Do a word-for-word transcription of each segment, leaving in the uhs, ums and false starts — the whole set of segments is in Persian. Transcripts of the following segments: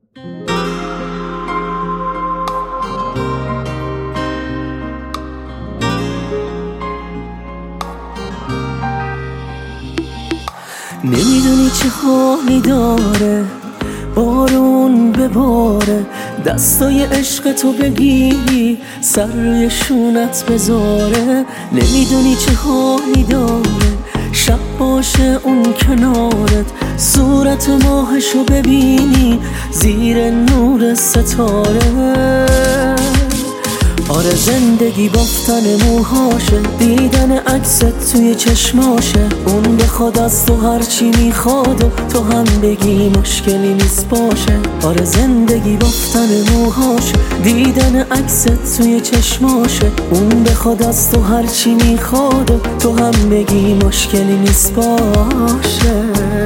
نمیدونی چه حالی داره بارون بباره، دستای عشق تو بگیری سر روی شونت بذاره. نمیدونی چه حالی داره شب باشه اون کنارت، صورت ماهشو ببینی زیر نور ستاره. آره زندگی بافتن موهاشه، دیدن عکست توی چشماشه. اون بخواد از تو هرچی میخواد و تو هم بگی مشکلی نیست باشه. آره زندگی بافتن موهاشه، دیدن عکست توی چشماشه. اون بخواد از تو هرچی میخواد و تو هم بگی مشکلی نیست باشه.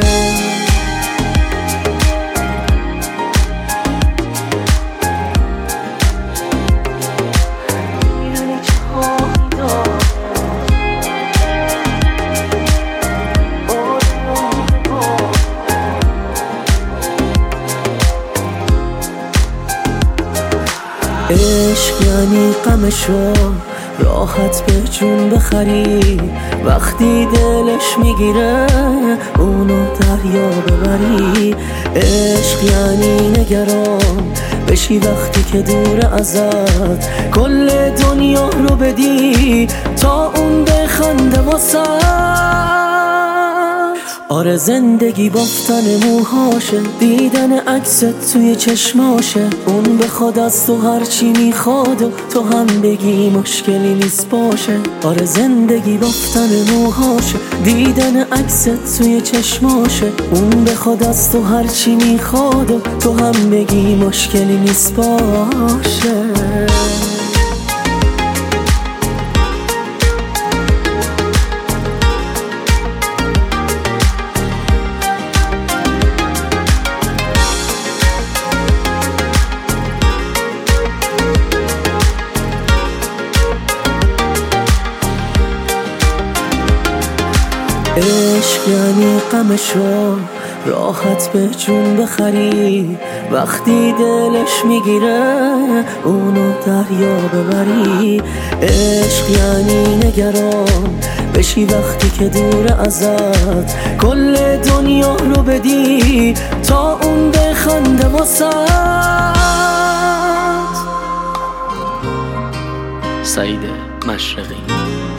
عشق یعنی غمشو راحت به جون بخری، وقتی دلش میگیره اونو دریا ببری. عشق یعنی نگران بشی وقتی که دور ازت، کل دنیا رو بدی تا اون بخنده واسه. آره زندگی بافتن موهاشه، دیدن عکست توی چشماشه. اون بخواد از تو هرچی میخواد و تو هم بگی مشکلی نیست باشه. آره زندگی بافتن موهاشه، دیدن عکست توی چشماشه. اون بخواد از تو هرچی میخواد و تو هم بگی مشکلی نیست باشه. عشق یعنی غمشو راحت به جون بخری، وقتی دلش میگیره اونو دریا ببری. عشق یعنی نگران بشی وقتی که دور ازت، کل دنیا رو بدی تا اون بخنده واسه. سعید مشرقی.